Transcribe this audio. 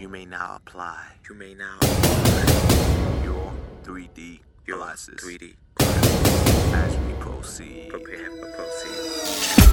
You may now apply. You may now Your 3D your glasses 3D as we proceed. prepare for proceed.